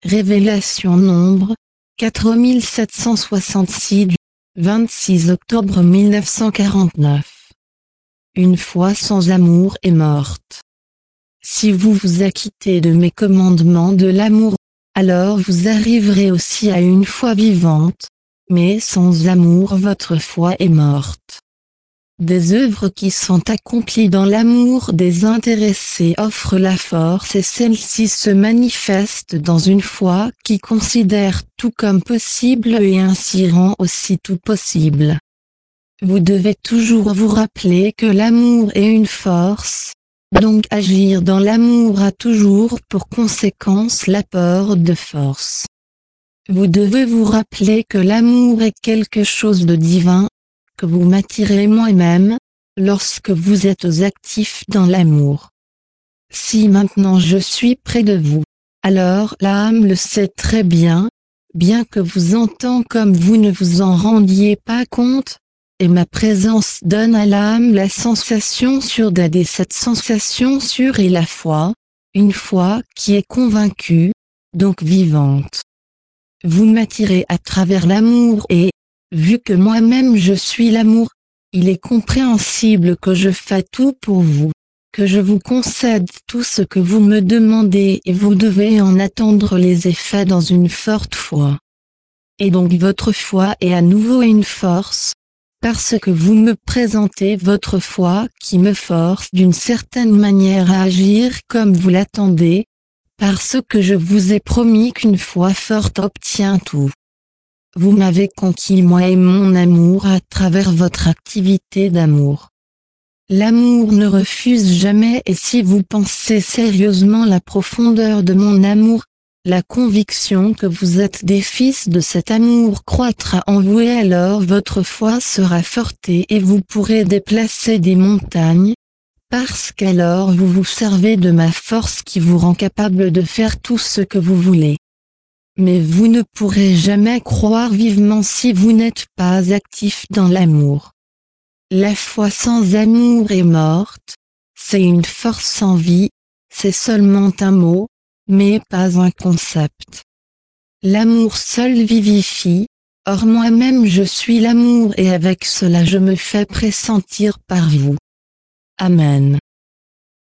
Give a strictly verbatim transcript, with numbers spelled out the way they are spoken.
Révélation Nombre, quatre mille sept cent soixante-six du vingt-six octobre mille neuf cent quarante-neuf. Une foi sans amour est morte. Si vous vous acquittez de mes commandements de l'amour, alors vous arriverez aussi à une foi vivante, mais sans amour votre foi est morte. Des œuvres qui sont accomplies dans l'amour désintéressé offrent la force et celle-ci se manifeste dans une foi qui considère tout comme possible et ainsi rend aussi tout possible. Vous devez toujours vous rappeler que l'amour est une force, donc agir dans l'amour a toujours pour conséquence l'apport de force. Vous devez vous rappeler que l'amour est quelque chose de divin, que vous m'attirez moi-même, lorsque vous êtes actif dans l'amour. Si maintenant je suis près de vous, alors l'âme le sait très bien, bien que vous entend comme vous ne vous en rendiez pas compte, et ma présence donne à l'âme la sensation sûre d'aider cette sensation sûre est la foi, une foi qui est convaincue, donc vivante. Vous m'attirez à travers l'amour et, vu que moi-même je suis l'amour, il est compréhensible que je fais tout pour vous, que je vous concède tout ce que vous me demandez et vous devez en attendre les effets dans une forte foi. Et donc votre foi est à nouveau une force, parce que vous me présentez votre foi qui me force d'une certaine manière à agir comme vous l'attendez, parce que je vous ai promis qu'une foi forte obtient tout. Vous m'avez conquis moi et mon amour à travers votre activité d'amour. L'amour ne refuse jamais et si vous pensez sérieusement la profondeur de mon amour, la conviction que vous êtes des fils de cet amour croîtra en vous et alors votre foi sera forte et vous pourrez déplacer des montagnes, parce qu'alors vous vous servez de ma force qui vous rend capable de faire tout ce que vous voulez. Mais vous ne pourrez jamais croire vivement si vous n'êtes pas actif dans l'amour. La foi sans amour est morte, c'est une force sans vie, c'est seulement un mot, mais pas un concept. L'amour seul vivifie, or moi-même je suis l'amour et avec cela je me fais pressentir par vous. Amen.